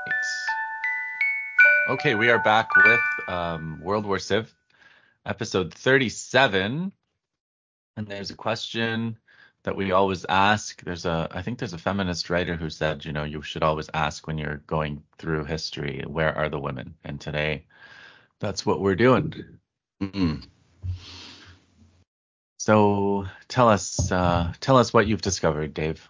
It's okay. We are back with World War Civ, episode 37. And there's a question that we always ask. I think there's a feminist writer who said, you should always ask when you're going through history, where are the women? And today, that's what we're doing. Mm. So tell us what you've discovered, Dave.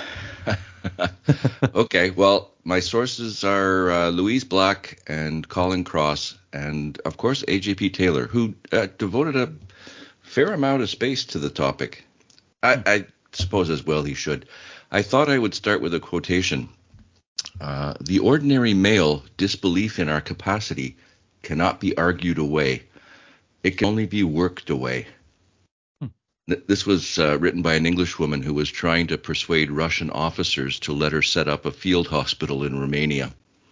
Okay, well, my sources are Louise Black and Colin Cross, and of course AJP Taylor, who devoted a fair amount of space to the topic. I suppose as well he should. I thought I would start with a quotation. The ordinary male disbelief in our capacity cannot be argued away. It can only be worked away. This was written by an Englishwoman who was trying to persuade Russian officers to let her set up a field hospital in Romania.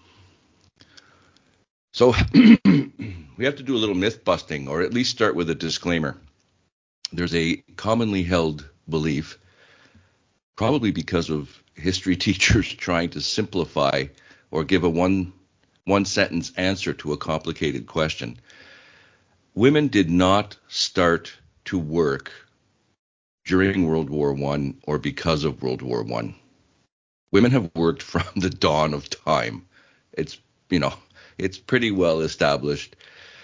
So we have to do a little myth busting, or at least start with a disclaimer. There's a commonly held belief, probably because of history teachers trying to simplify or give a one sentence answer to a complicated question. Women did not start to work during World War I or because of World War I. Women have worked from the dawn of time. It's, it's pretty well established.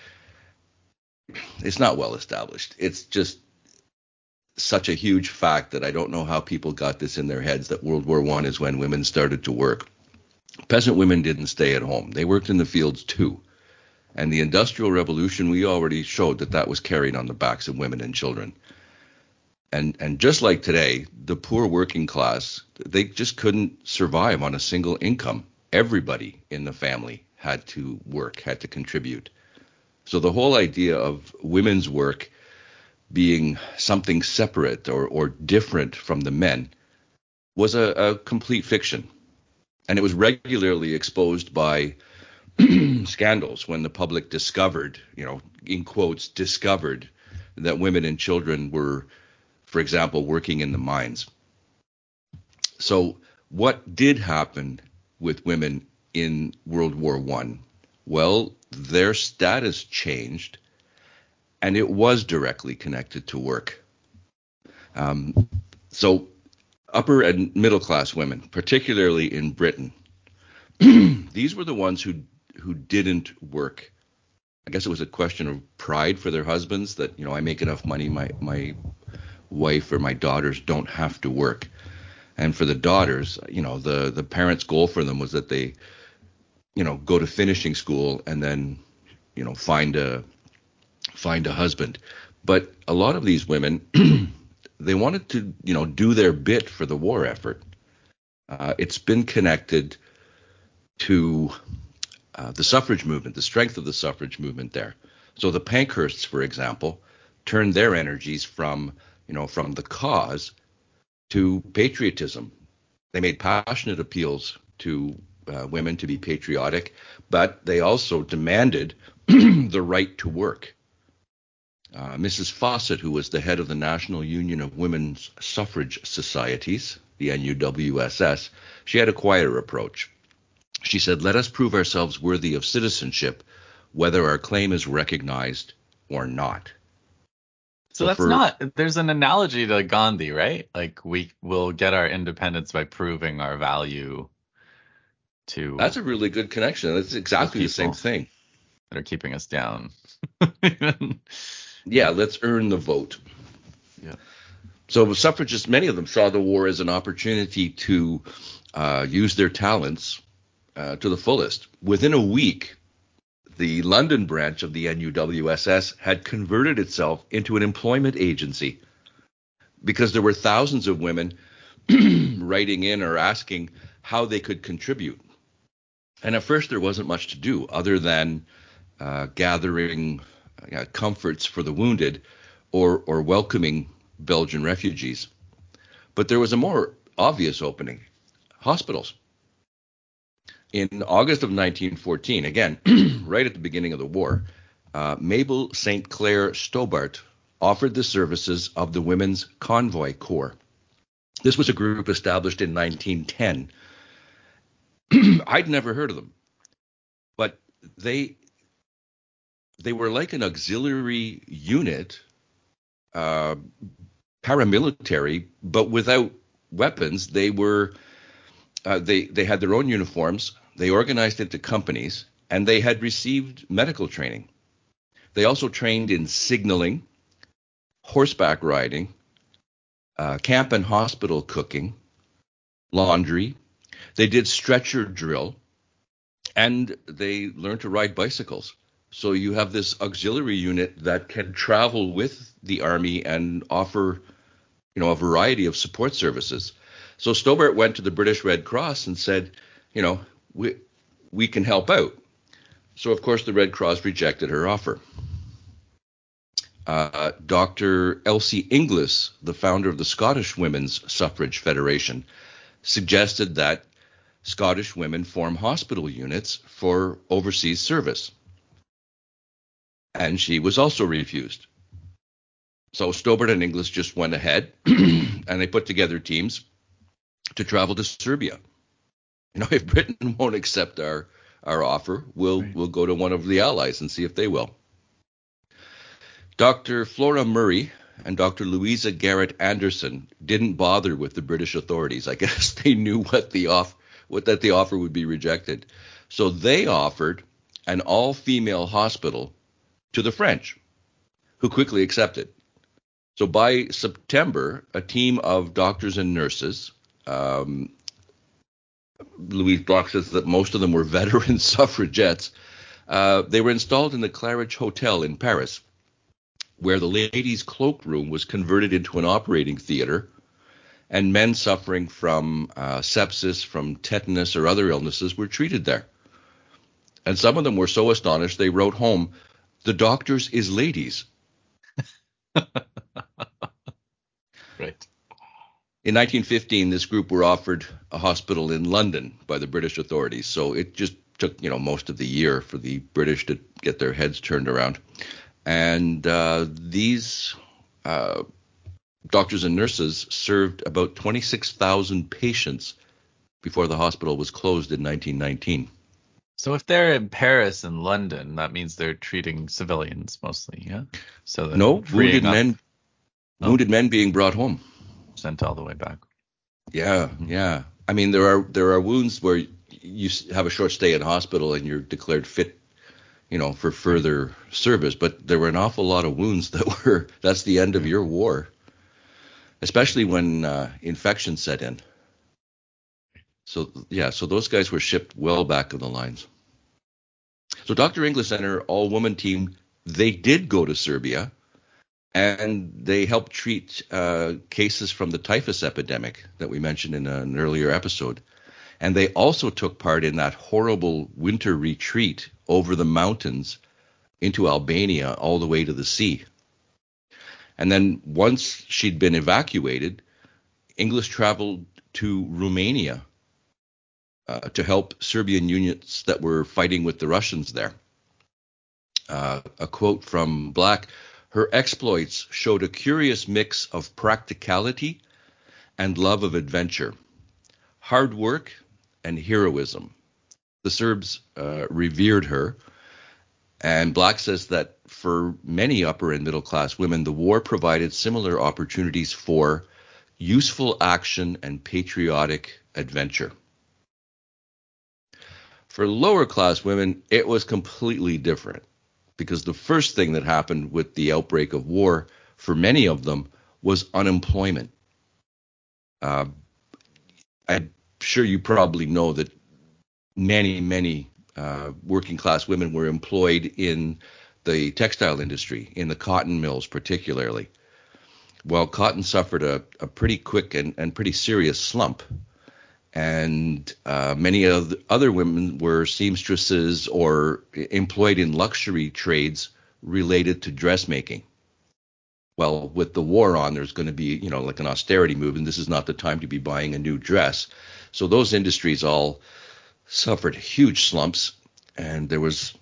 It's not well established. It's just such a huge fact that I don't know how people got this in their heads that World War I is when women started to work. Peasant women didn't stay at home. They worked in the fields too. And the Industrial Revolution, we already showed that was carried on the backs of women and children. And just like today, the poor working class, they just couldn't survive on a single income. Everybody in the family had to work, had to contribute. So the whole idea of women's work being something separate or different from the men was a complete fiction. And it was regularly exposed by scandals when the public discovered, in quotes, discovered that women and children were, for example, working in the mines. So what did happen with women in World War I? Well, their status changed, and it was directly connected to work. So upper and middle class women, particularly in Britain, these were the ones who didn't work. I guess it was a question of pride for their husbands that, I make enough money, my wife or my daughters don't have to work. And for the daughters, the parents' goal for them was that they, go to finishing school and then, find a husband. But a lot of these women, they wanted to, do their bit for the war effort. It's been connected to the suffrage movement, the strength of the suffrage movement there. So the Pankhursts, for example, turned their energies from the cause to patriotism. They made passionate appeals to women to be patriotic, but they also demanded the right to work. Mrs. Fawcett, who was the head of the National Union of Women's Suffrage Societies, the NUWSS, she had a quieter approach. She said, "Let us prove ourselves worthy of citizenship, whether our claim is recognized or not." So there's an analogy to Gandhi, right? Like we will get our independence by proving our value to That's a really good connection. That's the exactly the same people thing. that are keeping us down. Yeah, let's earn the vote. Yeah. So suffragists, many of them saw the war as an opportunity to use their talents to the fullest. Within a week, the London branch of the NUWSS had converted itself into an employment agency because there were thousands of women writing in or asking how they could contribute. And at first, there wasn't much to do other than gathering comforts for the wounded or welcoming Belgian refugees. But there was a more obvious opening: hospitals. In August of 1914, again, right at the beginning of the war, Mabel St. Clair Stobart offered the services of the Women's Convoy Corps. This was a group established in 1910. I'd never heard of them, but they were like an auxiliary unit, uh, paramilitary, but without weapons. They had their own uniforms. They organized into companies, and they had received medical training. They also trained in signaling, horseback riding, camp and hospital cooking, laundry. They did stretcher drill, and they learned to ride bicycles. So you have this auxiliary unit that can travel with the army and offer, a variety of support services. So Stobart went to the British Red Cross and said, we can help out. So of course the Red Cross rejected her offer. Dr. Elsie Inglis, the founder of the Scottish Women's Suffrage Federation, suggested that Scottish women form hospital units for overseas service. And she was also refused. So Stobart and Inglis just went ahead and they put together teams to travel to Serbia. If Britain won't accept our offer, we'll go to one of the allies and see if they will. Dr. Flora Murray and Dr. Louisa Garrett Anderson didn't bother with the British authorities. I guess they knew that the offer would be rejected. So they offered an all-female hospital to the French, who quickly accepted. So by September, a team of doctors and nurses, Louise Bloch says that most of them were veteran suffragettes, they were installed in the Claridge Hotel in Paris, where the ladies' cloakroom was converted into an operating theater, and men suffering from sepsis, from tetanus, or other illnesses were treated there. And some of them were so astonished they wrote home, "The doctors is ladies." Right. In 1915, this group were offered a hospital in London by the British authorities. So it just took, most of the year for the British to get their heads turned around. And these doctors and nurses served about 26,000 patients before the hospital was closed in 1919. So if they're in Paris and London, that means they're treating civilians mostly, yeah? So no, wounded men being brought home. Sent all the way back. Yeah, yeah. I mean, there are wounds where you have a short stay in hospital and you're declared fit, for further service. But there were an awful lot of wounds that's the end of your war, especially when infection set in. So those guys were shipped well back of the lines. So Dr. Inglis and her all-woman team, they did go to Serbia. And they helped treat cases from the typhus epidemic that we mentioned in an earlier episode. And they also took part in that horrible winter retreat over the mountains into Albania all the way to the sea. And then once she'd been evacuated, Inglis traveled to Romania to help Serbian units that were fighting with the Russians there. A quote from Black: "Her exploits showed a curious mix of practicality and love of adventure, hard work and heroism." The Serbs revered her, and Black says that for many upper and middle class women, the war provided similar opportunities for useful action and patriotic adventure. For lower class women, it was completely different, because the first thing that happened with the outbreak of war for many of them was unemployment. I'm sure you probably know that many working class women were employed in the textile industry, in the cotton mills particularly. Well, cotton suffered a pretty quick and pretty serious slump. And many of the other women were seamstresses or employed in luxury trades related to dressmaking. Well, with the war on, there's going to be, like an austerity move, and this is not the time to be buying a new dress. So those industries all suffered huge slumps, and there was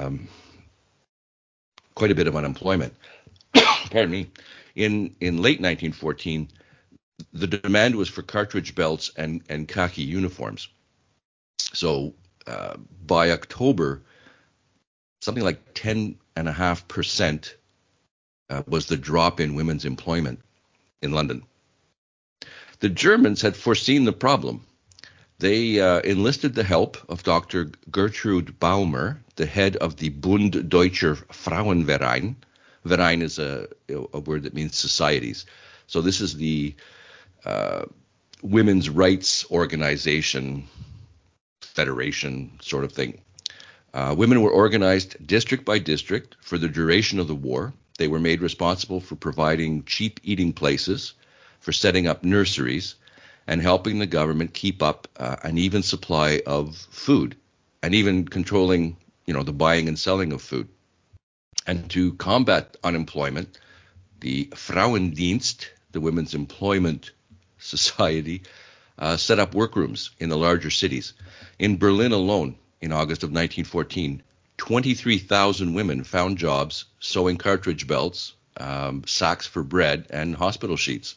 quite a bit of unemployment. Pardon me. In late 1914, the demand was for cartridge belts and khaki uniforms. So by October, something like 10.5% was the drop in women's employment in London. The Germans had foreseen the problem. They enlisted the help of Dr. Gertrude Baumer, the head of the Bund Deutscher Frauenverein. Verein is a word that means societies. So this is the women's rights organization, federation sort of thing. Women were organized district by district for the duration of the war. They were made responsible for providing cheap eating places, for setting up nurseries, and helping the government keep up an even supply of food, and even controlling, the buying and selling of food. And to combat unemployment, the Frauendienst, the Women's Employment Society, set up workrooms in the larger cities. In Berlin alone, in August of 1914, 23,000 women found jobs sewing cartridge belts, sacks for bread, and hospital sheets.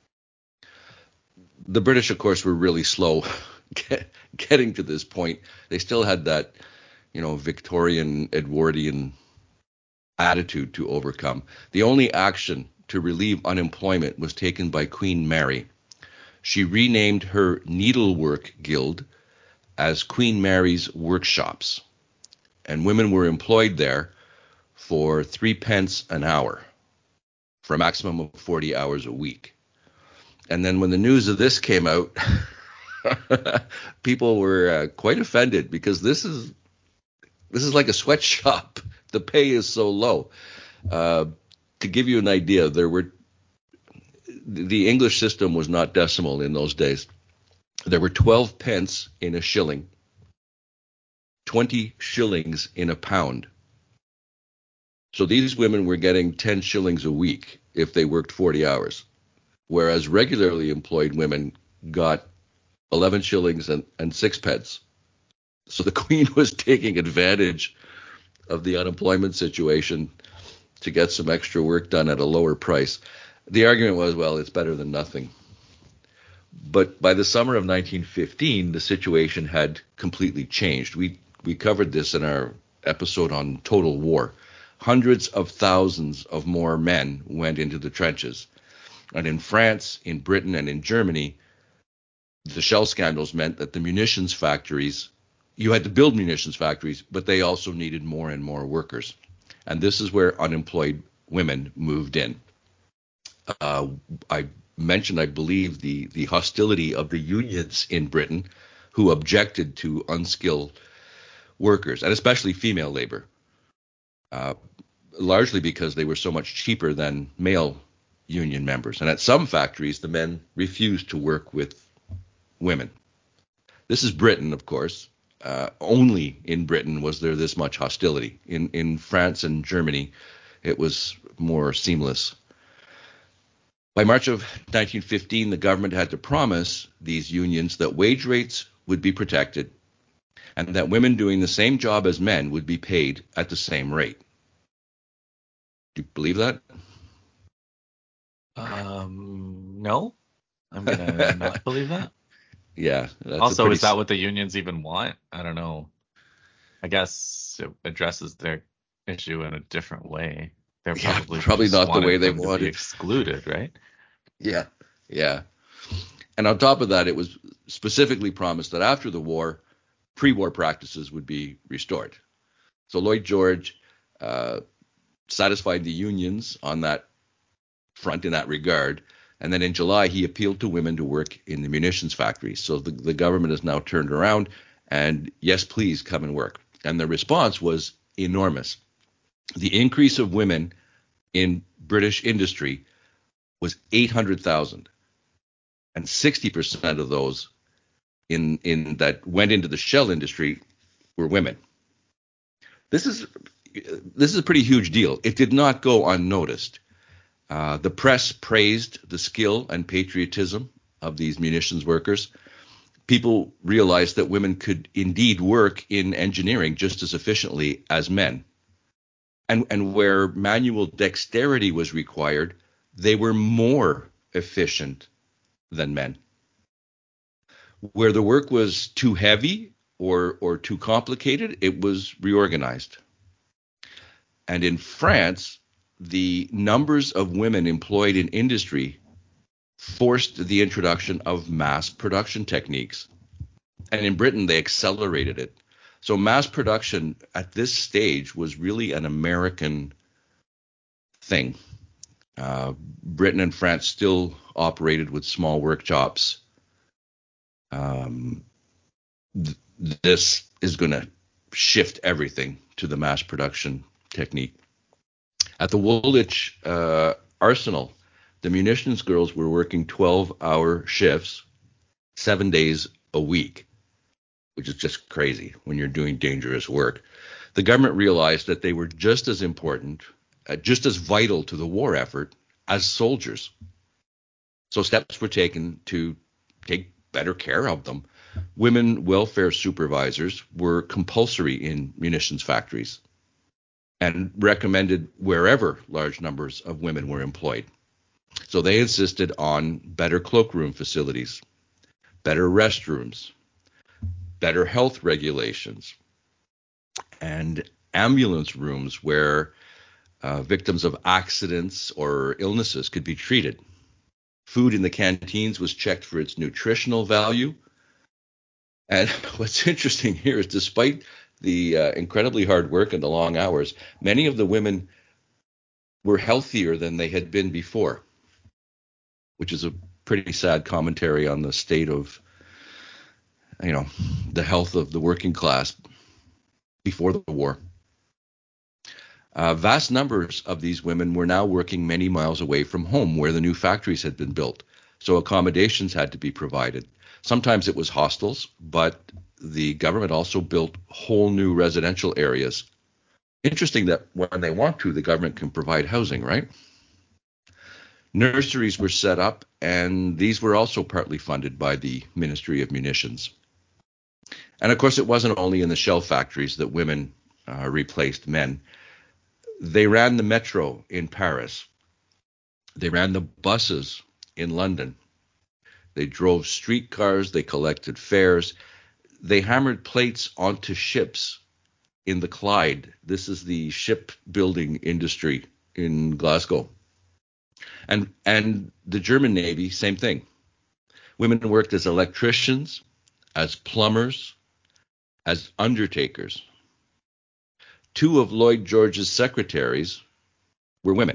The British, of course, were really slow getting to this point. They still had that, Victorian, Edwardian attitude to overcome. The only action to relieve unemployment was taken by Queen Mary. She renamed her needlework guild as Queen Mary's Workshops, and women were employed there for 3 pence an hour for a maximum of 40 hours a week. And then when the news of this came out, people were quite offended, because this is like a sweatshop. The pay is so low. To give you an idea, the English system was not decimal in those days. There were 12 pence in a shilling, 20 shillings in a pound. So these women were getting 10 shillings a week if they worked 40 hours, whereas regularly employed women got 11 shillings and 6 pence. So the Queen was taking advantage of the unemployment situation to get some extra work done at a lower price. The argument was, well, it's better than nothing. But by the summer of 1915, the situation had completely changed. We covered this in our episode on Total War. Hundreds of thousands of more men went into the trenches. And in France, in Britain, and in Germany, the shell scandals meant that the munitions factories, you had to build munitions factories, but they also needed more and more workers. And this is where unemployed women moved in. I mentioned, I believe, the hostility of the unions in Britain, who objected to unskilled workers, and especially female labor, largely because they were so much cheaper than male union members. And at some factories, the men refused to work with women. This is Britain, of course. Only in Britain was there this much hostility. In France and Germany, it was more seamless. By March of 1915, the government had to promise these unions that wage rates would be protected and that women doing the same job as men would be paid at the same rate. Do you believe that? No, I'm gonna not believe that. Yeah. Also, is that what the unions even want? I don't know. I guess it addresses their issue in a different way. They're probably just not the way they them to wanted. be excluded, right? Yeah. And on top of that, it was specifically promised that after the war, pre-war practices would be restored. So Lloyd George satisfied the unions on that front in that regard. And then in July, he appealed to women to work in the munitions factories. So the government has now turned around and, yes, please come and work. And the response was enormous. The increase of women in British industry was 800,000. And 60% of those in that went into the shell industry were women. This is a pretty huge deal. It did not go unnoticed. The press praised the skill and patriotism of these munitions workers. People realized that women could indeed work in engineering just as efficiently as men. And where manual dexterity was required, they were more efficient than men. Where the work was too heavy or too complicated, it was reorganized. And in France, the numbers of women employed in industry forced the introduction of mass production techniques. And in Britain, they accelerated it. So mass production at this stage was really an American thing. Britain and France still operated with small workshops. This is going to shift everything to the mass production technique. At the Woolwich Arsenal, the munitions girls were working 12-hour shifts, 7 days a week, which is just crazy when you're doing dangerous work. The government realized that they were just as important, just as vital to the war effort as soldiers. So steps were taken to take better care of them. Women welfare supervisors were compulsory in munitions factories and recommended wherever large numbers of women were employed. So they insisted on better cloakroom facilities, better restrooms, better health regulations, and ambulance rooms where victims of accidents or illnesses could be treated. Food in the canteens was checked for its nutritional value. And what's interesting here is despite the incredibly hard work and the long hours, many of the women were healthier than they had been before, which is a pretty sad commentary on the state of, the health of the working class before the war. Vast numbers of these women were now working many miles away from home where the new factories had been built, so accommodations had to be provided. Sometimes it was hostels, but the government also built whole new residential areas. Interesting that when they want to, the government can provide housing, right? Nurseries were set up, and these were also partly funded by the Ministry of Munitions. And of course, it wasn't only in the shell factories that women replaced men. They ran the metro in Paris. They ran the buses in London. They drove streetcars. They collected fares. They hammered plates onto ships in the Clyde. This is the shipbuilding industry in Glasgow. And the German Navy, same thing. Women worked as electricians, as plumbers, as undertakers. Two of Lloyd George's secretaries were women.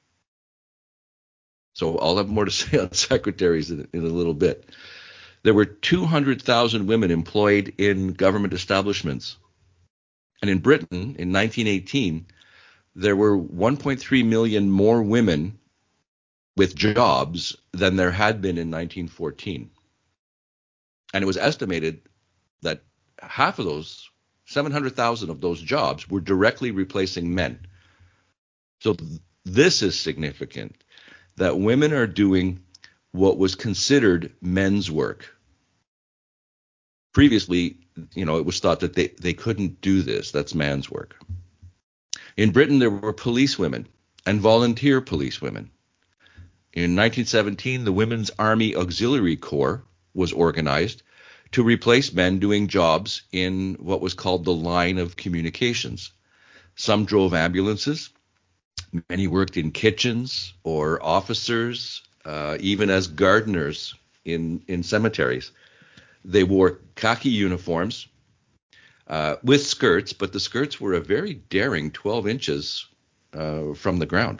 So I'll have more to say on secretaries in a little bit. There were 200,000 women employed in government establishments. And in Britain, in 1918, there were 1.3 million more women with jobs than there had been in 1914. And it was estimated that half of those, 700,000 of those jobs, were directly replacing men. So this is significant, that women are doing what was considered men's work. Previously, it was thought that they couldn't do this. That's man's work. In Britain, there were policewomen and volunteer policewomen. In 1917, the Women's Army Auxiliary Corps was organized to replace men doing jobs in what was called the line of communications. Some drove ambulances. Many worked in kitchens or officers, even as gardeners in cemeteries. They wore khaki uniforms with skirts, but the skirts were a very daring 12 inches from the ground.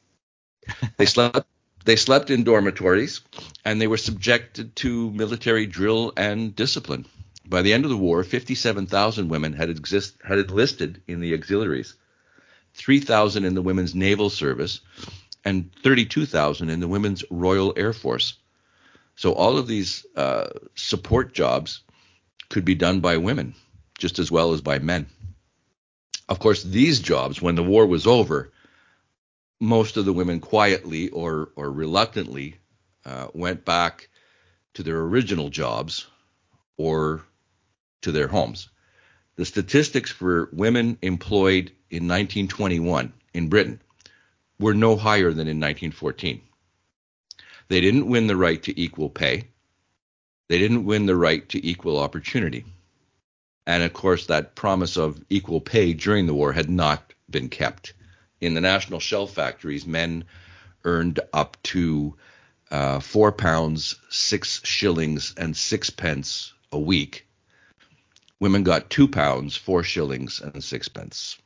They slept in dormitories, and they were subjected to military drill and discipline. By the end of the war, 57,000 women had enlisted in the auxiliaries, 3,000 in the Women's Naval Service, and 32,000 in the Women's Royal Air Force. So all of these support jobs could be done by women just as well as by men. Of course, these jobs, when the war was over, most of the women quietly or reluctantly went back to their original jobs or to their homes. The statistics for women employed in 1921 in Britain were no higher than in 1914. They didn't win the right to equal pay. They didn't win the right to equal opportunity. And of course, that promise of equal pay during the war had not been kept. In the national shell factories, men earned up to £4, 6 shillings, and sixpence a week. Women got £2, 4 shillings, and sixpence.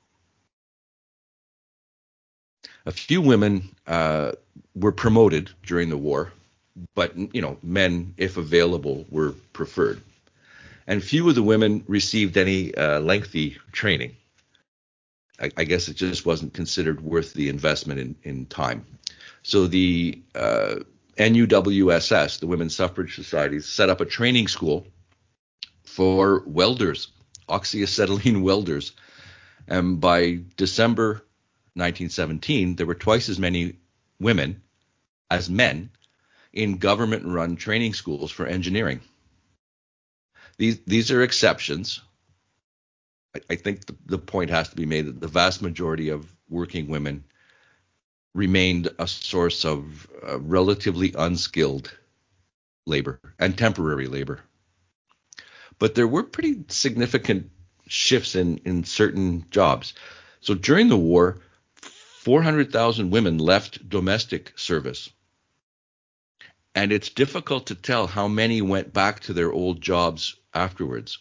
A few women were promoted during the war, but men, if available, were preferred. And few of the women received any lengthy training. I guess it just wasn't considered worth the investment in time. So the NUWSS, the Women's Suffrage Society, set up a training school for welders, oxyacetylene welders. And by December 1917, there were twice as many women as men in government-run training schools for engineering. These are exceptions. I think the point has to be made that the vast majority of working women remained a source of relatively unskilled labor and temporary labor. But there were pretty significant shifts in certain jobs. So during the war, 400,000 women left domestic service. And it's difficult to tell how many went back to their old jobs afterwards.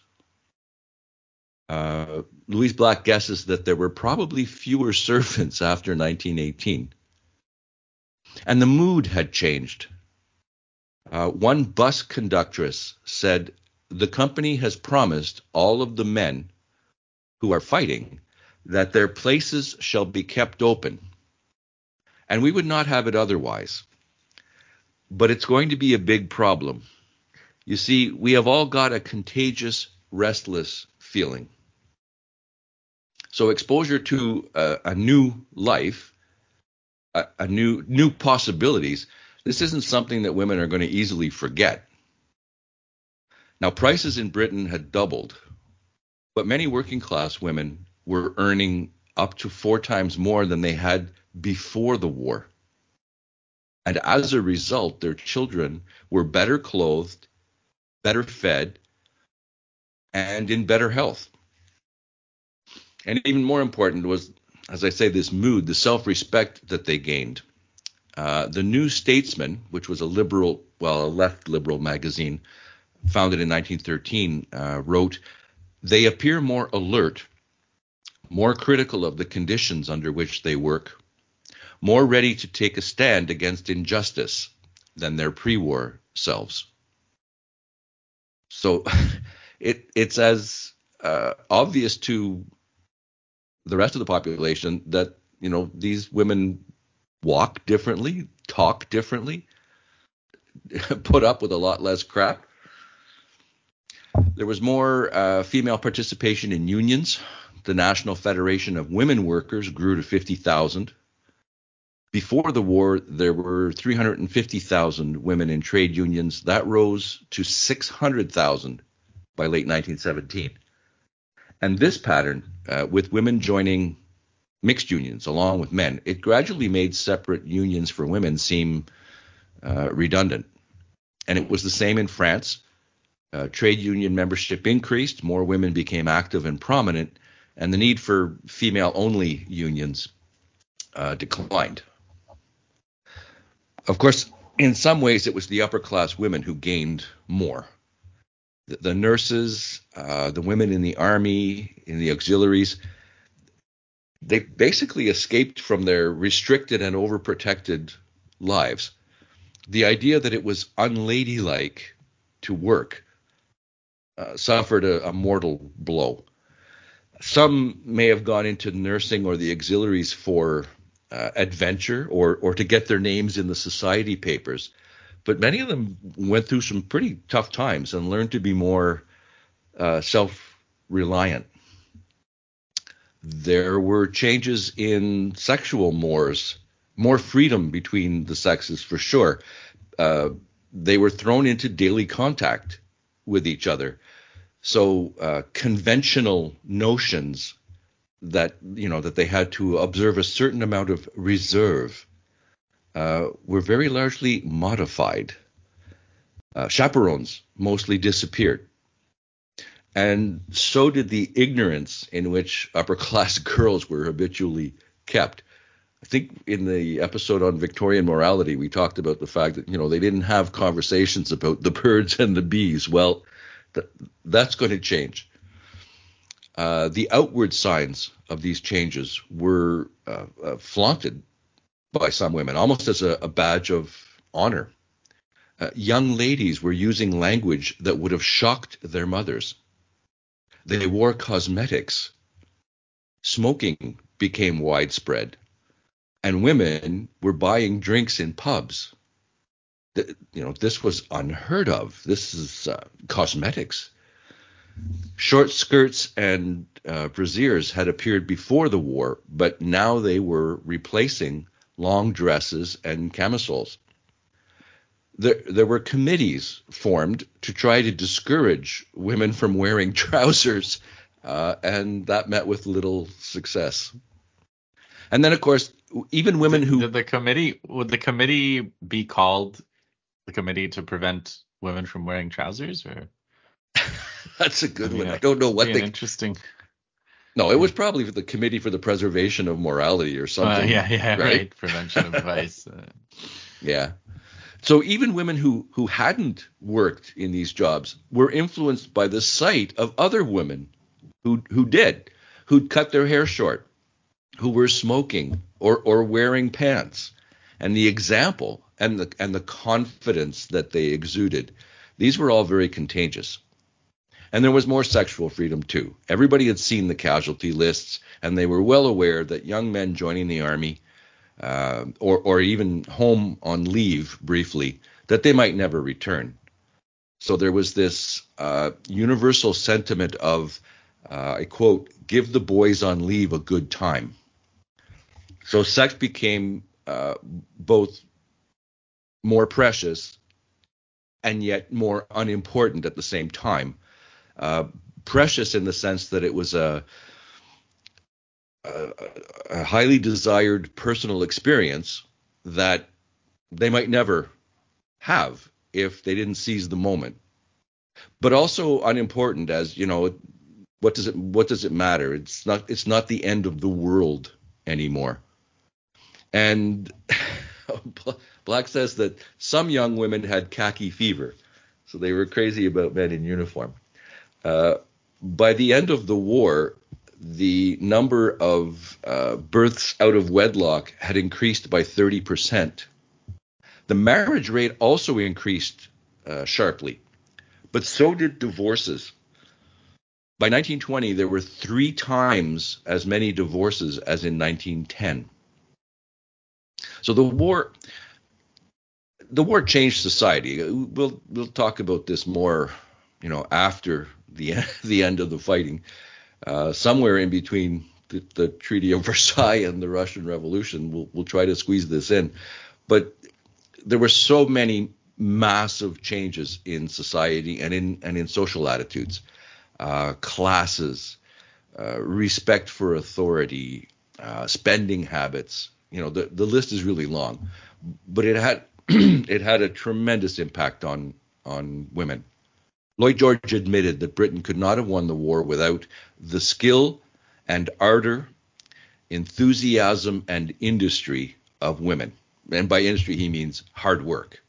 Louise Black guesses that there were probably fewer servants after 1918. And the mood had changed. One bus conductress said, "The company has promised all of the men who are fighting that their places shall be kept open, and we would not have it otherwise. But it's going to be a big problem. You see, we have all got a contagious, restless feeling." So exposure to a new life, a new possibilities, this isn't something that women are going to easily forget. Now, prices in Britain had doubled, but many working class women were earning up to 4 times more than they had before the war. And as a result, their children were better clothed, better fed, and in better health. And even more important was, as I say, this mood, the self-respect that they gained. The New Statesman, which was a left liberal magazine founded in 1913, wrote, "They appear more alert, more critical of the conditions under which they work, more ready to take a stand against injustice than their pre-war selves." So it's as obvious to the rest of the population that, these women walk differently, talk differently, put up with a lot less crap. There was more female participation in unions. The National Federation of Women Workers grew to 50,000. Before the war, there were 350,000 women in trade unions. That rose to 600,000 by late 1917. And this pattern, with women joining mixed unions along with men, it gradually made separate unions for women seem redundant. And it was the same in France. Trade union membership increased, more women became active and prominent, and the need for female-only unions declined. Of course, in some ways, it was the upper-class women who gained more. The nurses, the women in the army, in the auxiliaries, they basically escaped from their restricted and overprotected lives. The idea that it was unladylike to work suffered a mortal blow. Some may have gone into nursing or the auxiliaries for adventure or to get their names in the society papers, but many of them went through some pretty tough times and learned to be more self-reliant. There were changes in sexual mores, more freedom between the sexes for sure. They were thrown into daily contact with each other. So conventional notions that they had to observe a certain amount of reserve were very largely modified. Chaperones mostly disappeared. and so did the ignorance in which upper class girls were habitually kept. I think in the episode on Victorian morality, we talked about the fact that, they didn't have conversations about the birds and the bees. Well, that's going to change. The outward signs of these changes were flaunted by some women, almost as a badge of honor. Young ladies were using language that would have shocked their mothers. They wore cosmetics. Smoking became widespread. And women were buying drinks in pubs. This was unheard of. This is cosmetics. Short skirts and brasiers had appeared before the war, but now they were replacing long dresses and camisoles. There were committees formed to try to discourage women from wearing trousers, and that met with little success. And then, of course, even women who... would the committee be called the Committee to Prevent Women from Wearing Trousers? Or That's a good one. I don't know what they... Interesting. No, it was probably the Committee for the Preservation of Morality or something. Right. Prevention of vice. Yeah. So even women who hadn't worked in these jobs were influenced by the sight of other women who did, who'd cut their hair short, who were smoking or wearing pants, and the example and the confidence that they exuded. These were all very contagious. And there was more sexual freedom too. Everybody had seen the casualty lists, and they were well aware that young men joining the army or even home on leave briefly, that they might never return. So there was this universal sentiment of, I quote, "give the boys on leave a good time." So sex became both more precious and yet more unimportant at the same time. Precious in the sense that it was a highly desired personal experience that they might never have if they didn't seize the moment. But also unimportant, as what does it matter? It's not the end of the world anymore. And Black says that some young women had khaki fever, so they were crazy about men in uniform. By the end of the war, the number of births out of wedlock had increased by 30%. The marriage rate also increased sharply, but so did divorces. By 1920, there were 3 times as many divorces as in 1910. So the war changed society. We'll talk about this more, after the end of the fighting. Somewhere in between the Treaty of Versailles and the Russian Revolution, we'll try to squeeze this in. But there were so many massive changes in society and in social attitudes, classes, respect for authority, spending habits. The list is really long, but it had it had a tremendous impact on women. Lloyd George admitted that Britain could not have won the war without the skill and ardor, enthusiasm, and industry of women. And by industry, he means hard work.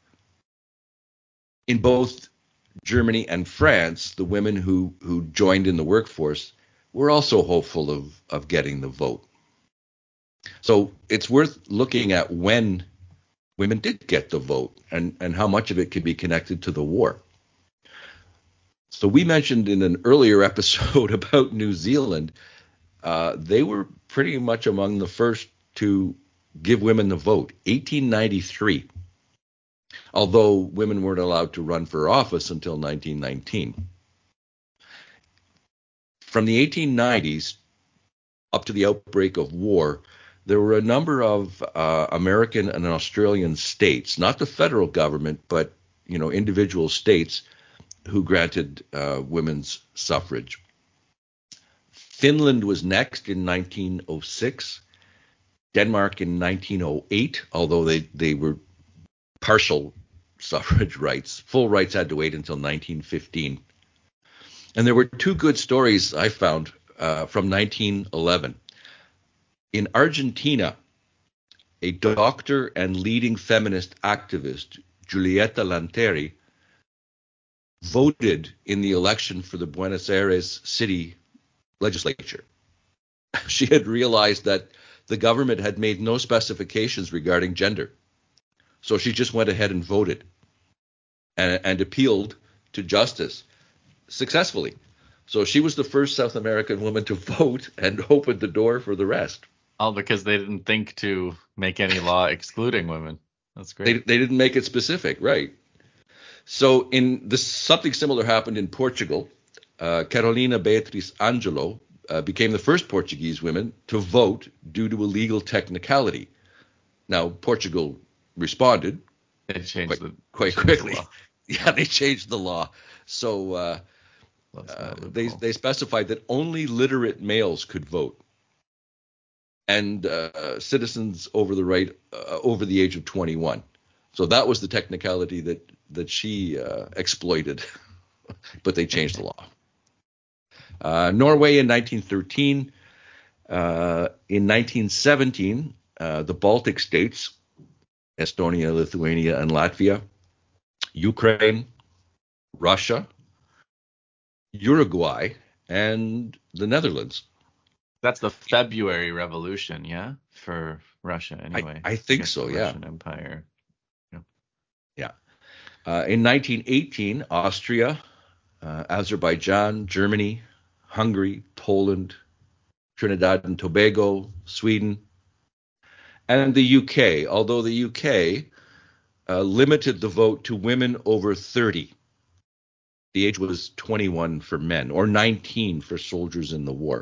In both Germany and France, the women who joined in the workforce were also hopeful of getting the vote. So it's worth looking at when women did get the vote and how much of it could be connected to the war. So we mentioned in an earlier episode about New Zealand, they were pretty much among the first to give women the vote, 1893, although women weren't allowed to run for office until 1919. From the 1890s up to the outbreak of war, there were a number of American and Australian states, not the federal government, but individual states who granted women's suffrage. Finland was next in 1906, Denmark in 1908, although they were partial suffrage rights. Full rights had to wait until 1915. And there were two good stories I found from 1911. In Argentina, a doctor and leading feminist activist, Giulietta Lanteri, voted in the election for the Buenos Aires city legislature. She had realized that the government had made no specifications regarding gender. So she just went ahead and voted and appealed to justice successfully. So she was the first South American woman to vote and opened the door for the rest. All because they didn't think to make any law excluding women. That's great. They didn't make it specific, right? So something similar happened in Portugal. Carolina Beatriz Angelo became the first Portuguese woman to vote due to a legal technicality. Now, Portugal responded They changed quite quickly. Yeah, they changed the law. So they specified that only literate males could vote, and citizens over the age of 21. So that was the technicality that she exploited, but they changed the law. Norway in 1913. In 1917, the Baltic states, Estonia, Lithuania, and Latvia, Ukraine, Russia, Uruguay, and the Netherlands. That's the February Revolution, yeah, for Russia anyway. I think so, the yeah. Russian Empire. Yeah. In 1918, Austria, Azerbaijan, Germany, Hungary, Poland, Trinidad and Tobago, Sweden, and the UK, although the UK limited the vote to women over 30. The age was 21 for men, or 19 for soldiers in the war.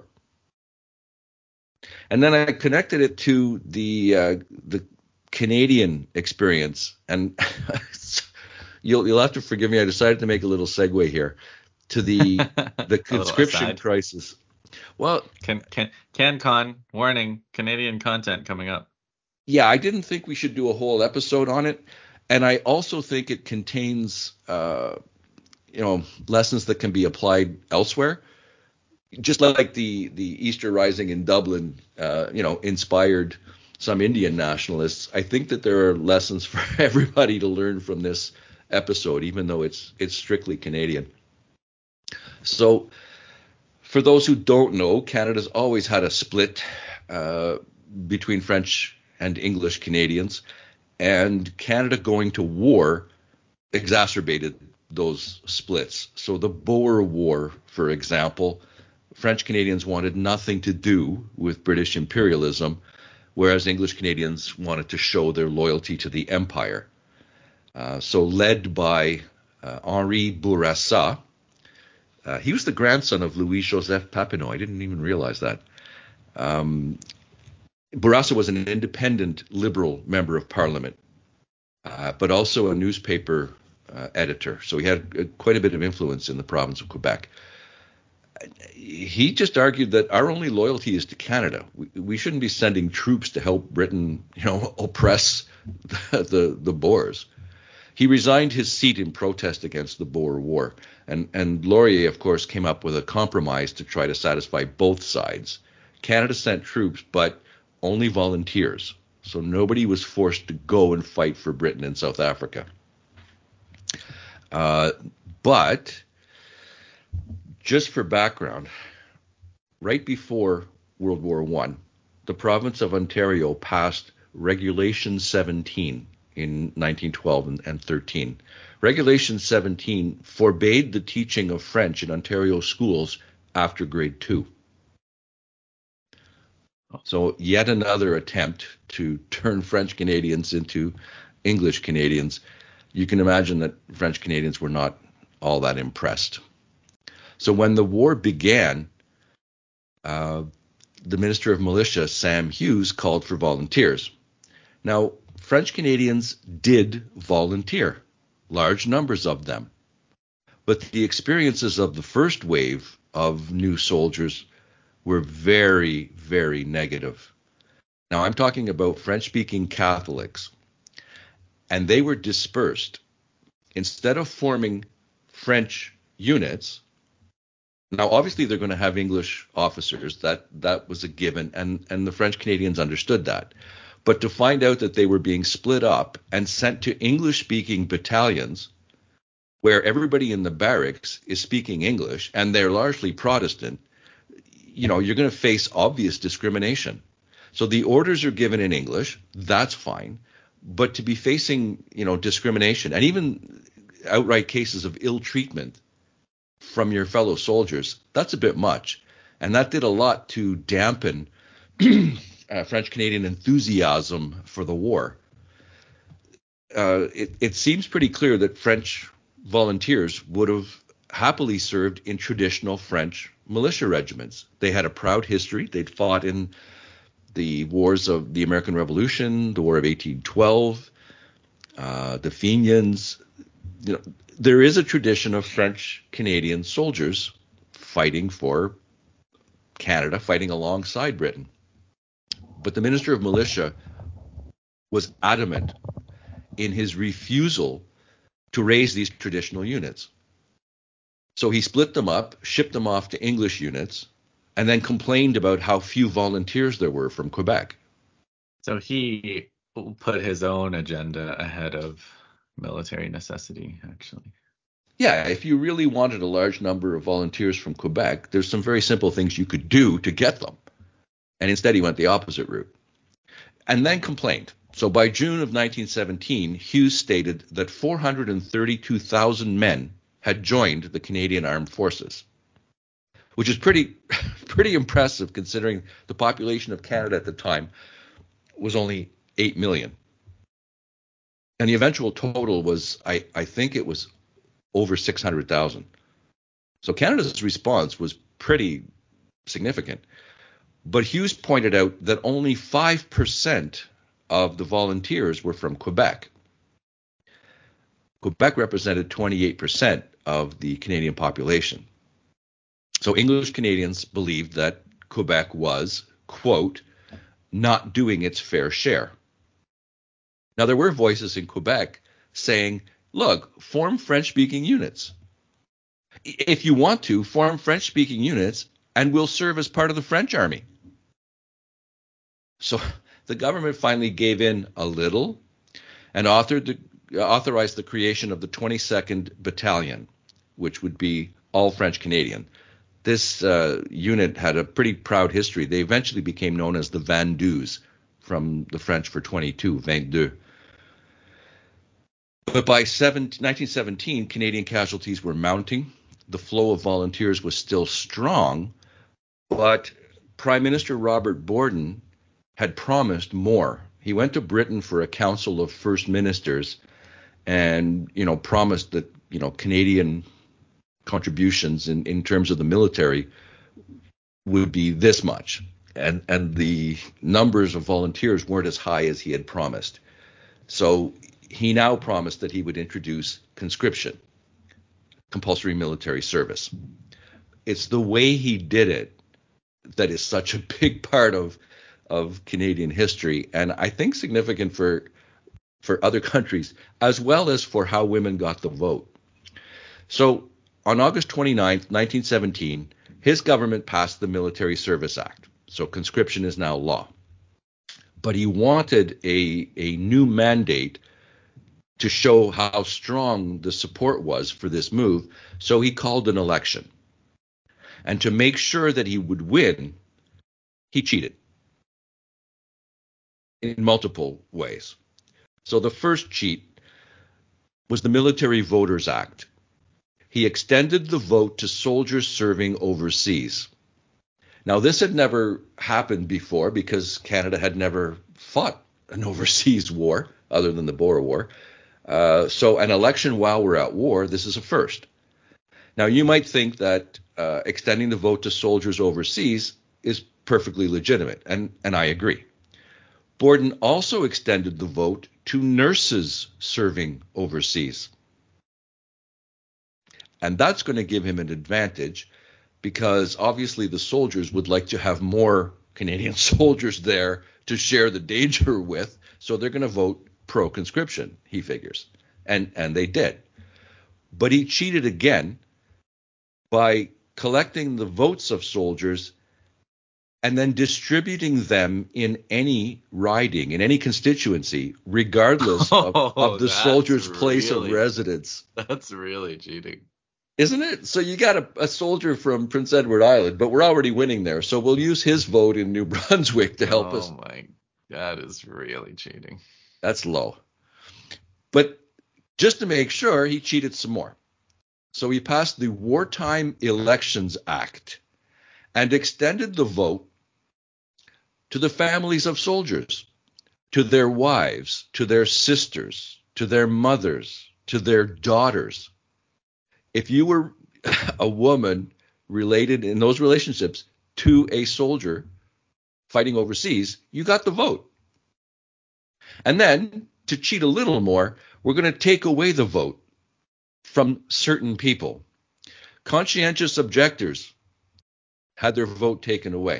And then I connected it to the Canadian experience, and you'll have to forgive me. I decided to make a little segue here to the conscription crisis. Well, CanCon warning, Canadian content coming up. Yeah, I didn't think we should do a whole episode on it, and I also think it contains lessons that can be applied elsewhere. Just like the Easter Rising in Dublin, inspired some Indian nationalists. I think that there are lessons for everybody to learn from this episode, even though it's strictly Canadian. So, for those who don't know, Canada's always had a split between French and English Canadians, and Canada going to war exacerbated those splits. So the Boer War, for example, French Canadians wanted nothing to do with British imperialism, whereas English Canadians wanted to show their loyalty to the empire. So led by Henri Bourassa, he was the grandson of Louis-Joseph Papineau. I didn't even realize that. Bourassa was an independent liberal member of parliament, but also a newspaper editor. So he had quite a bit of influence in the province of Quebec. He just argued that our only loyalty is to Canada. We shouldn't be sending troops to help Britain, oppress the Boers. He resigned his seat in protest against the Boer War. And Laurier, of course, came up with a compromise to try to satisfy both sides. Canada sent troops, but only volunteers. So nobody was forced to go and fight for Britain in South Africa. But just for background, right before World War I, the province of Ontario passed Regulation 17 in 1912 and 13. Regulation 17 forbade the teaching of French in Ontario schools after grade 2. So yet another attempt to turn French Canadians into English Canadians. You can imagine that French Canadians were not all that impressed. So when the war began, the Minister of Militia, Sam Hughes, called for volunteers. Now, French Canadians did volunteer, large numbers of them. But the experiences of the first wave of new soldiers were very, very negative. Now, I'm talking about French-speaking Catholics, and they were dispersed. Instead of forming French units, Now, obviously, they're going to have English officers. That was a given, and the French Canadians understood that. But to find out that they were being split up and sent to English-speaking battalions where everybody in the barracks is speaking English and they're largely Protestant, you're going to face obvious discrimination. So the orders are given in English. That's fine. But to be facing, discrimination and even outright cases of ill treatment from your fellow soldiers, that's a bit much. And that did a lot to dampen French Canadian enthusiasm for the war. It seems pretty clear that French volunteers would have happily served in traditional French militia regiments. They had a proud history. They'd fought in the wars of the American Revolution, the War of 1812, the Fenians. There is a tradition of French Canadian soldiers fighting for Canada, fighting alongside Britain. But the Minister of Militia was adamant in his refusal to raise these traditional units. So he split them up, shipped them off to English units, and then complained about how few volunteers there were from Quebec. So he put his own agenda ahead of military necessity, actually. Yeah, if you really wanted a large number of volunteers from Quebec, there's some very simple things you could do to get them. And instead he went the opposite route. And then complained. So by June of 1917, Hughes stated that 432,000 men had joined the Canadian Armed Forces, which is pretty impressive considering the population of Canada at the time was only 8 million. And the eventual total was, I think it was over 600,000. So Canada's response was pretty significant. But Hughes pointed out that only 5% of the volunteers were from Quebec. Quebec represented 28% of the Canadian population. So English Canadians believed that Quebec was, quote, not doing its fair share. Now, there were voices in Quebec saying, look, form French-speaking units. If you want to, form French-speaking units and we'll serve as part of the French army. So the government finally gave in a little and authorized the creation of the 22nd Battalion, which would be all French Canadian. This unit had a pretty proud history. They eventually became known as the Vendus, from the French for 22, 22. But by 1917, Canadian casualties were mounting. The flow of volunteers was still strong, but Prime Minister Robert Borden had promised more. He went to Britain for a council of first ministers and, promised that, Canadian contributions in terms of the military would be this much. And the numbers of volunteers weren't as high as he had promised. So he now promised that he would introduce conscription, compulsory military service. It's the way he did it that is such a big part of Canadian history, and I think significant for other countries, as well as for how women got the vote. So on August 29th, 1917, his government passed the Military Service Act. So conscription is now law. But he wanted a new mandate to show how strong the support was for this move, so he called an election. And to make sure that he would win, he cheated in multiple ways. So the first cheat was the Military Voters Act. He extended the vote to soldiers serving overseas. Now, this had never happened before because Canada had never fought an overseas war other than the Boer War. So an election while we're at war, this is a first. Now, you might think that extending the vote to soldiers overseas is perfectly legitimate, and I agree. Borden also extended the vote to nurses serving overseas. And that's going to give him an advantage because obviously the soldiers would like to have more Canadian soldiers there to share the danger with, so they're going to vote pro-conscription, he figures. And they did. But he cheated again by collecting the votes of soldiers, and then distributing them in any riding, in any constituency, regardless of the soldier's place of residence. That's really cheating. Isn't it? So you got a soldier from Prince Edward Island, but we're already winning there. So we'll use his vote in New Brunswick to help us. Oh, my. That is really cheating. That's low. But just to make sure, he cheated some more. So he passed the Wartime Elections Act and extended the vote to the families of soldiers, to their wives, to their sisters, to their mothers, to their daughters. If you were a woman related in those relationships to a soldier fighting overseas, you got the vote. And then, to cheat a little more, we're going to take away the vote from certain people. Conscientious objectors had their vote taken away.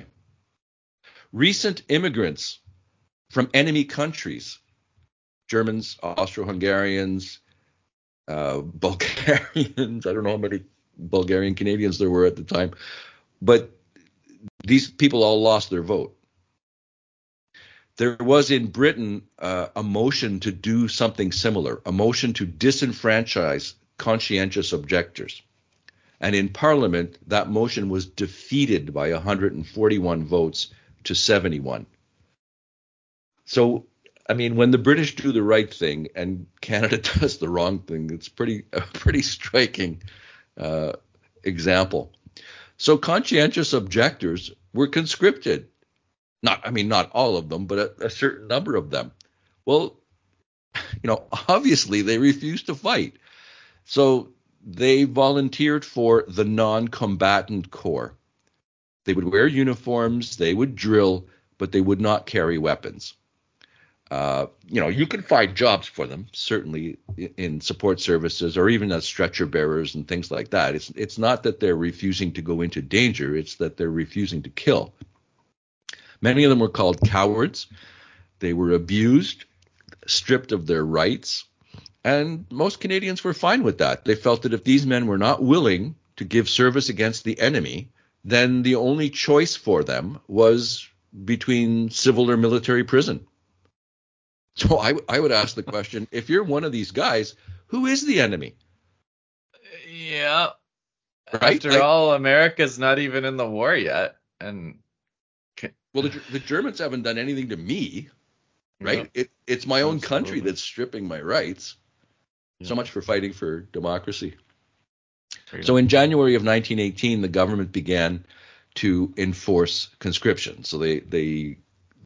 Recent immigrants from enemy countries, Germans, Austro-Hungarians, Bulgarians, I don't know how many Bulgarian Canadians there were at the time, but these people all lost their vote. There was in Britain a motion to do something similar, a motion to disenfranchise conscientious objectors. And in Parliament, that motion was defeated by 141 votes to 71. So, I mean, when the British do the right thing and Canada does the wrong thing, it's a pretty striking example. So conscientious objectors were conscripted. Not all of them, but a certain number of them. Well, obviously they refused to fight. So they volunteered for the non-combatant corps. They would wear uniforms, they would drill, but they would not carry weapons. You could find jobs for them, certainly in support services or even as stretcher bearers and things like that. It's not that they're refusing to go into danger, it's that they're refusing to kill. Many of them were called cowards. They were abused, stripped of their rights, and most Canadians were fine with that. They felt that if these men were not willing to give service against the enemy, then the only choice for them was between civil or military prison. So I would ask the question, if you're one of these guys, who is the enemy? Yeah. Right? After all, America's not even in the war yet. And well, the Germans haven't done anything to me, right? Yeah, it's my own country that's stripping my rights. Yeah. So much for fighting for democracy. So in January of 1918, the government began to enforce conscription. So the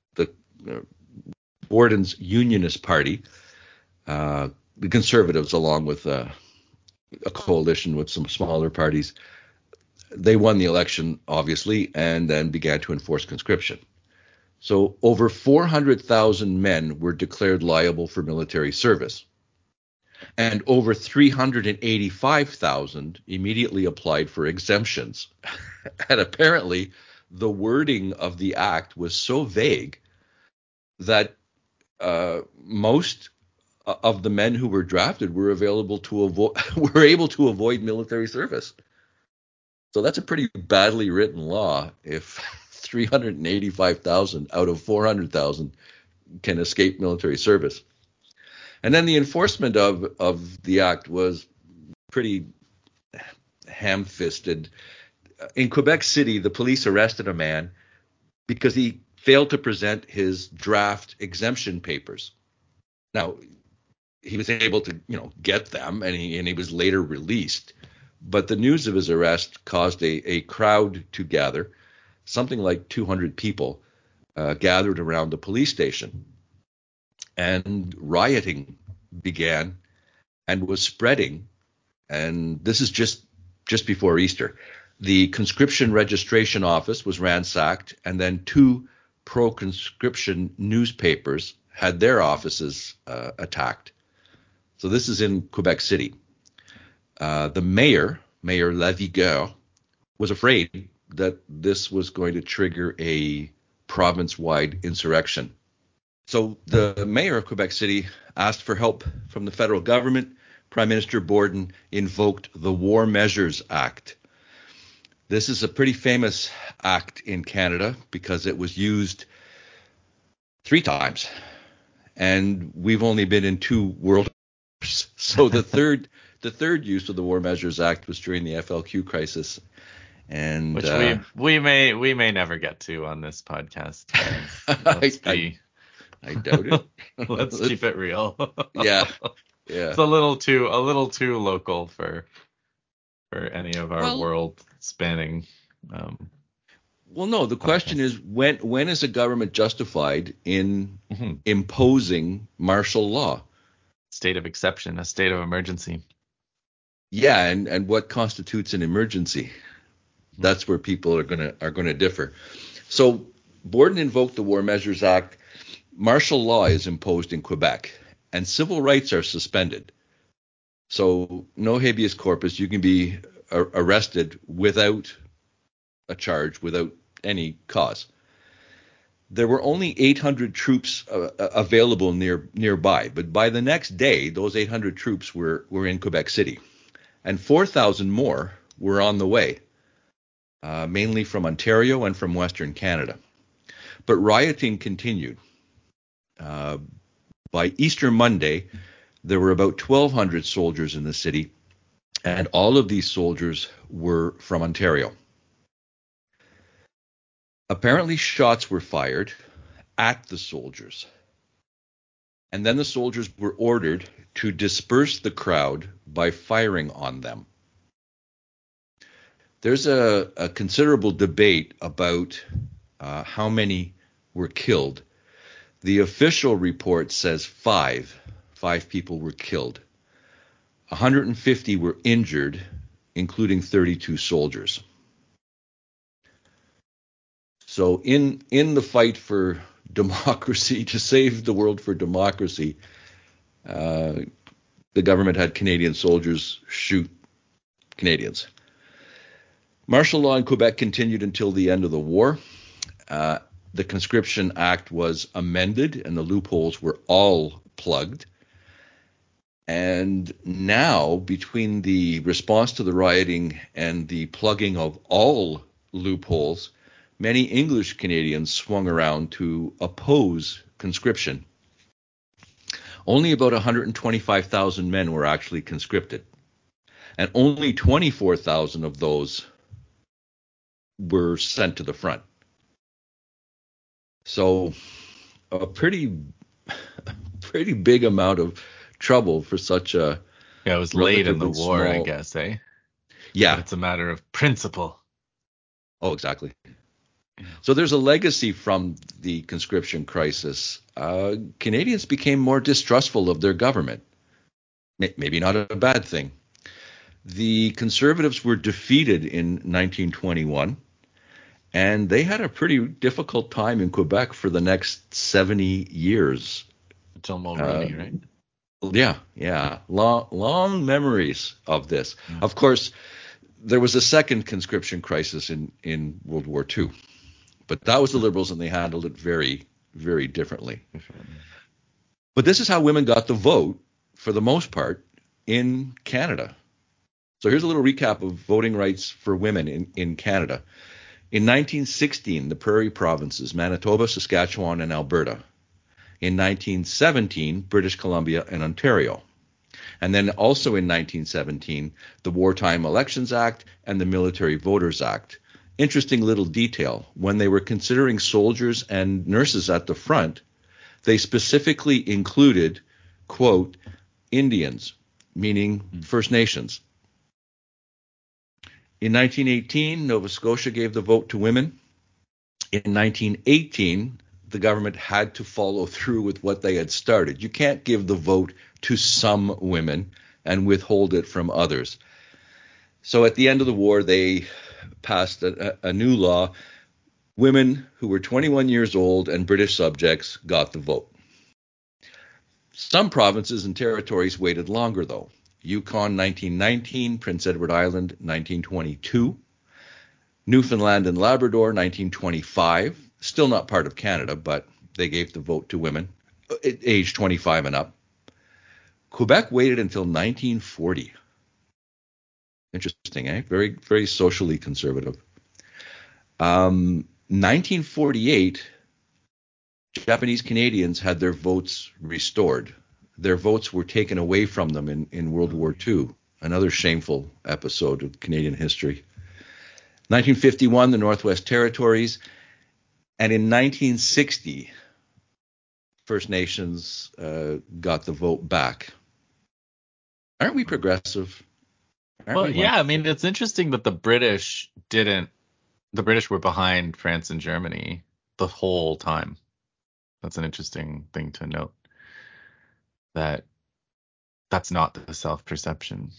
Borden's Unionist Party, the Conservatives, along with a coalition with some smaller parties, they won the election, obviously, and then began to enforce conscription. So over 400,000 men were declared liable for military service. And over 385,000 immediately applied for exemptions. And apparently, the wording of the act was so vague that most of the men who were drafted were able to avoid military service. So that's a pretty badly written law if 385,000 out of 400,000 can escape military service. And then the enforcement of the act was pretty ham-fisted. In Quebec City, the police arrested a man because he failed to present his draft exemption papers. Now, he was able to, get them, and he was later released. But the news of his arrest caused a crowd to gather. Something like 200 people gathered around the police station. And rioting began and was spreading. And this is just before Easter. The conscription registration office was ransacked, and then 2 pro-conscription newspapers had their offices attacked. So this is in Quebec City. The Mayor Lavigueur, was afraid that this was going to trigger a province-wide insurrection. So the mayor of Quebec City asked for help from the federal government. Prime Minister Borden invoked the War Measures Act. This is a pretty famous act in Canada because it was used 3 times, and we've only been in 2 world wars. So the third use of the War Measures Act was during the FLQ crisis, and which we may never get to on this podcast. I doubt it. Let's keep it real. Yeah. It's a little too local for any of our world spanning. Well, no. The question is when is a government justified in imposing martial law? State of exception, a state of emergency. Yeah, and what constitutes an emergency? That's where people are gonna differ. So Borden invoked the War Measures Act. Martial law is imposed in Quebec, and civil rights are suspended. So no habeas corpus. You can be arrested without a charge, without any cause. There were only 800 troops available nearby, but by the next day, those 800 troops were in Quebec City, and 4,000 more were on the way, mainly from Ontario and from Western Canada. But rioting continued. By Easter Monday, there were about 1,200 soldiers in the city, and all of these soldiers were from Ontario. Apparently, shots were fired at the soldiers, and then the soldiers were ordered to disperse the crowd by firing on them. There's a considerable debate about how many were killed. The official report says 5 people were killed. 150 were injured, including 32 soldiers. So in the fight for democracy, to save the world for democracy, the government had Canadian soldiers shoot Canadians. Martial law in Quebec continued until the end of the war. The Conscription Act was amended, and the loopholes were all plugged. And now, between the response to the rioting and the plugging of all loopholes, many English Canadians swung around to oppose conscription. Only about 125,000 men were actually conscripted, and only 24,000 of those were sent to the front. So a pretty big amount of trouble for such a it was late in the war, I guess, eh? Yeah. But it's a matter of principle. Oh, exactly. So there's a legacy from the conscription crisis. Canadians became more distrustful of their government. Maybe not a bad thing. The Conservatives were defeated in 1921, and they had a pretty difficult time in Quebec for the next 70 years. Until Mulroney, right? Yeah. Long memories of this. Yeah. Of course, there was a second conscription crisis in World War II, but that was the Liberals, and they handled it very, very differently. But this is how women got the vote, for the most part, in Canada. So here's a little recap of voting rights for women in Canada. In 1916, the Prairie Provinces, Manitoba, Saskatchewan, and Alberta. In 1917, British Columbia and Ontario. And then also in 1917, the Wartime Elections Act and the Military Voters Act. Interesting little detail. When they were considering soldiers and nurses at the front, they specifically included, quote, Indians, meaning First Nations. In 1918, Nova Scotia gave the vote to women. In 1918, the government had to follow through with what they had started. You can't give the vote to some women and withhold it from others. So at the end of the war, they passed a new law. Women who were 21 years old and British subjects got the vote. Some provinces and territories waited longer, though. Yukon 1919, Prince Edward Island 1922, Newfoundland and Labrador 1925, still not part of Canada, but they gave the vote to women age 25 and up. Quebec waited until 1940. Interesting, eh? Very, very socially conservative. 1948, Japanese Canadians had their votes restored. Their votes were taken away from them in World War II. Another shameful episode of Canadian history. 1951, the Northwest Territories. And in 1960, First Nations got the vote back. Aren't we progressive? Well, yeah, I mean, it's interesting that the British were behind France and Germany the whole time. That's an interesting thing to note. That's not the self-perception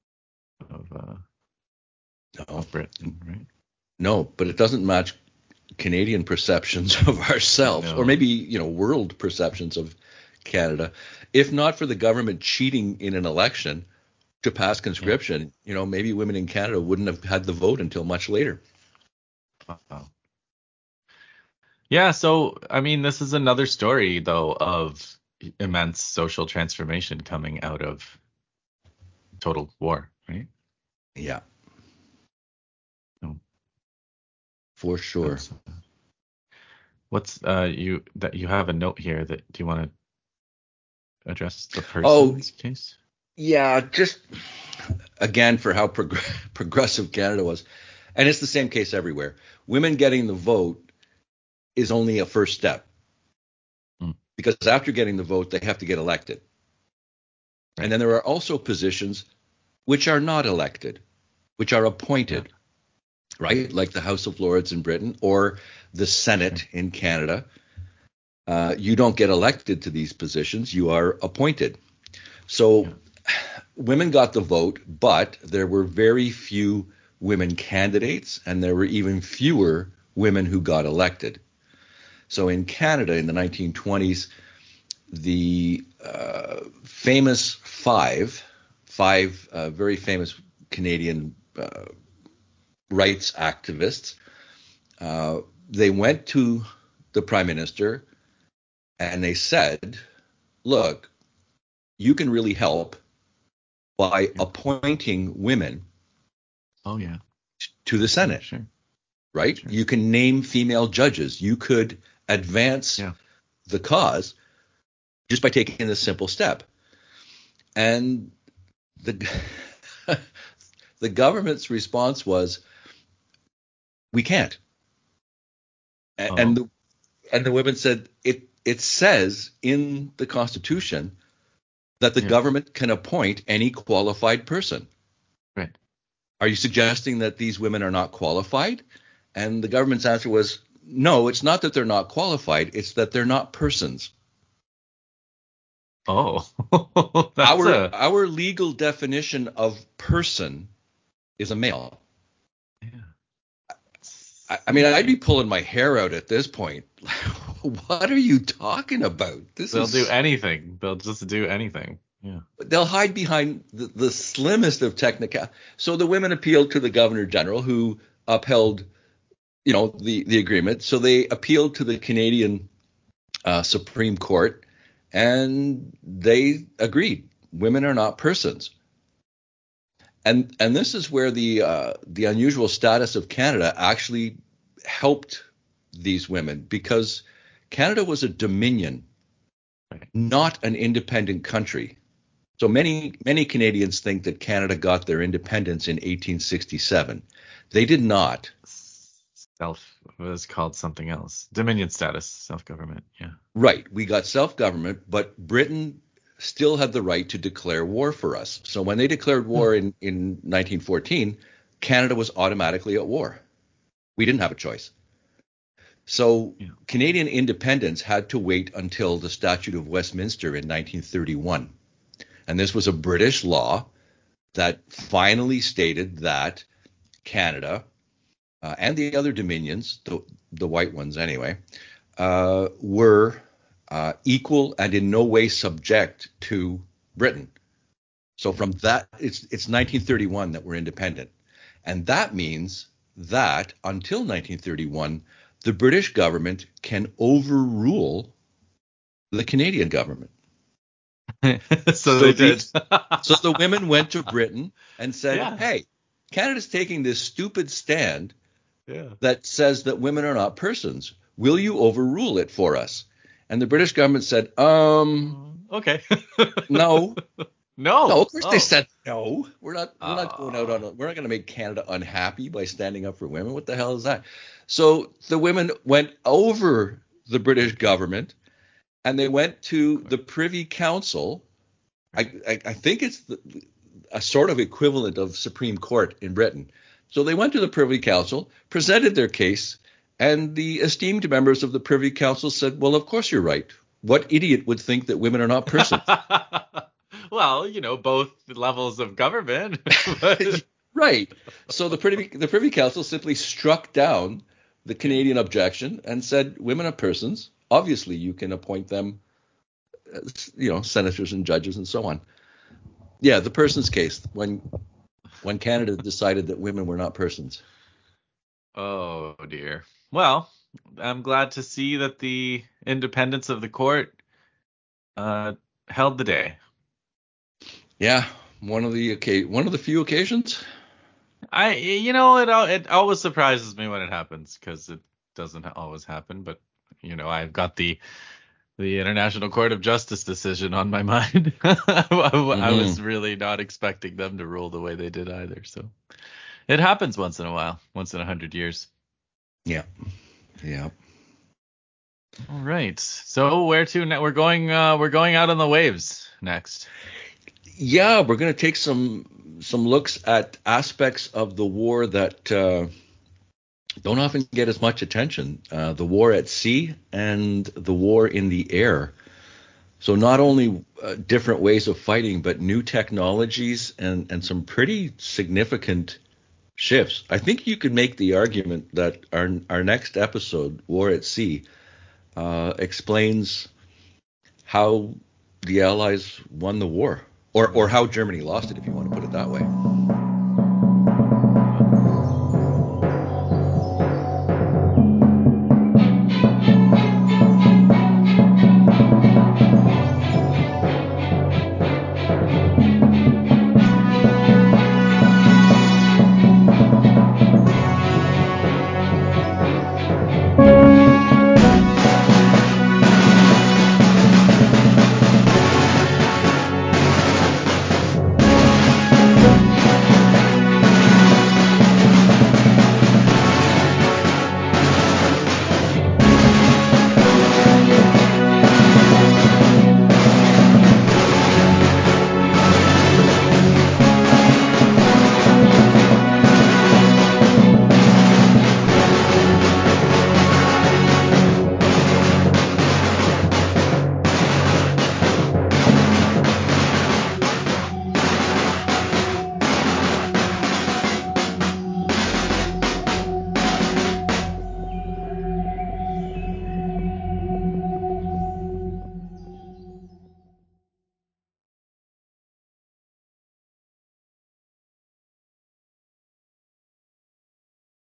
of Britain, right? No, but it doesn't match Canadian perceptions of ourselves, or maybe, world perceptions of Canada. If not for the government cheating in an election to pass conscription, maybe women in Canada wouldn't have had the vote until much later. Wow. Yeah, so I mean, this is another story though of immense social transformation coming out of total war, right? Yeah. Oh. For sure. What's you have a note here that do you want to address the person's case? Yeah, just again for how progressive Canada was. And it's the same case everywhere. Women getting the vote is only a first step. Because after getting the vote, they have to get elected. Right. And then there are also positions which are not elected, which are appointed, right? Like the House of Lords in Britain or the Senate in Canada. You don't get elected to these positions. You are appointed. So women got the vote, but there were very few women candidates, and there were even fewer women who got elected. So in Canada in the 1920s, the famous five very famous Canadian rights activists, they went to the Prime Minister and they said, look, you can really help by appointing women to the Senate, right? Sure. You can name female judges. You could advance the cause just by taking this simple step. And the government's response was, we can't. And the women said, it says in the Constitution that the government can appoint any qualified person. Right. Are you suggesting that these women are not qualified? And the government's answer was, no, it's not that they're not qualified. It's that they're not persons. Oh, our legal definition of person is a male. Yeah. I mean, I'd be pulling my hair out at this point. What are you talking about? They'll do anything. They'll just do anything. Yeah. They'll hide behind the slimmest of technical. So the women appealed to the Governor General, who upheld, the agreement. So they appealed to the Canadian Supreme Court, and they agreed. Women are not persons. And this is where the unusual status of Canada actually helped these women, because Canada was a dominion, not an independent country. So many Canadians think that Canada got their independence in 1867. They did not. Was called something else. Dominion status, self-government. Yeah. Right. We got self-government, but Britain still had the right to declare war for us. So when they declared war in 1914, Canada was automatically at war. We didn't have a choice. So Canadian independence had to wait until the Statute of Westminster in 1931. And this was a British law that finally stated that Canada and the other dominions, the white ones anyway, were equal and in no way subject to Britain. So from that, it's 1931 that we're independent. And that means that until 1931, the British government can overrule the Canadian government. So they did. So the women went to Britain and said, hey, Canada's taking this stupid stand Yeah. that says that women are not persons. Will you overrule it for us? And the British government said, Okay. no. No, No. of course they Oh. said no. We're not going out Ah. on we're not going to make Canada unhappy by standing up for women. What the hell is that? So the women went over the British government and they went to the Privy Council. I think it's a sort of equivalent of Supreme Court in Britain. So they went to the Privy Council, presented their case, and the esteemed members of the Privy Council said, well, of course you're right. What idiot would think that women are not persons? Well, both levels of government. But Right. So the Privy Council simply struck down the yeah. Canadian objection and said women are persons. Obviously, you can appoint them as, senators and judges and so on. Yeah, the persons case when Canada decided that women were not persons. Oh dear. Well, I'm glad to see that the independence of the court uh, held the day. Yeah, one of the few occasions. It always surprises me when it happens because it doesn't always happen. But I've got the International Court of Justice decision on my mind. I Hmm. was really not expecting them to rule the way they did either. So it happens once in a while, once in 100 years. Yeah, yeah, All right. So where to now? We're going out on the waves next. yeah. We're going to take some looks at aspects of the war that don't often get as much attention. The war at sea and the war in the air. So not only different ways of fighting, but new technologies and some pretty significant shifts. I think you could make the argument that our next episode, War at Sea, explains how the Allies won the war, or how Germany lost it, if you want to put it that way.